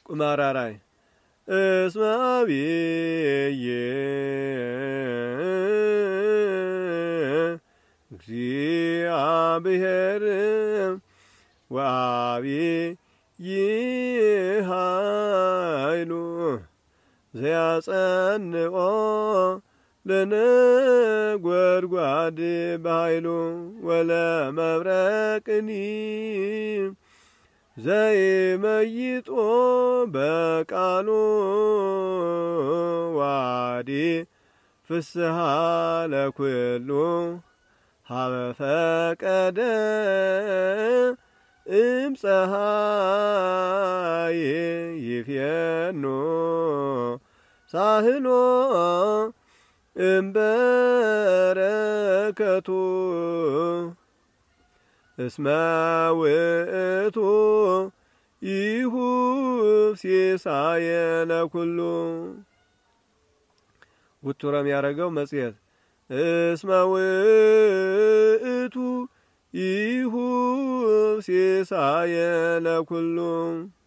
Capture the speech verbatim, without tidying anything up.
ቁማራራይ እስመ አብየ እግዚአብሔር ወአብይ ኃይሉ ዘያጸንኦ ለነጐድጓድ በኃይሉ ወለመብረቅኒ ዘይመይጦ በቃሉ ዋዲ ፍስሐ ለኩሉ ሀበ ፈቀደ እምፀሐይ ይፍየኖ ሳህሎ እምበረከቱ እስመ ውእቱ ይሁብ ሲሳየ ለኩሉ ውቱረም ያረገው መጽሔት እስመ ውእቱ ይሁብ ሲሳየ ለኩሉ